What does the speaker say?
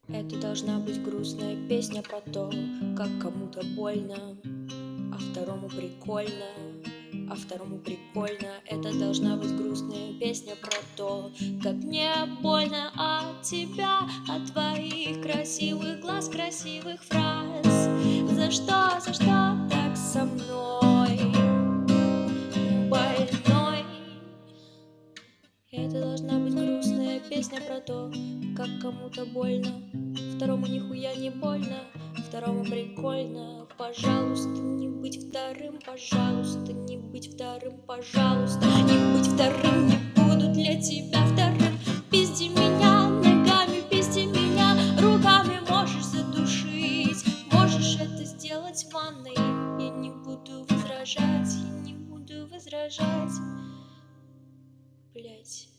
Это должна быть грустная песня про то, как кому-то больно, а второму прикольно, а второму прикольно. Это должна быть грустная песня про то, как мне больно от тебя, от твоих красивых глаз, красивых фраз. За что так со мной, больной? Это должна быть грустная песня про то, как кому-то больно, второму нихуя не больно, второму прикольно. Пожалуйста, не быть вторым, пожалуйста, не быть вторым, пожалуйста, не быть вторым, не буду для тебя вторым. Пизди меня ногами, пизди меня руками, можешь задушить, можешь это сделать в ванной. Я не буду возражать, я не буду возражать. Блять.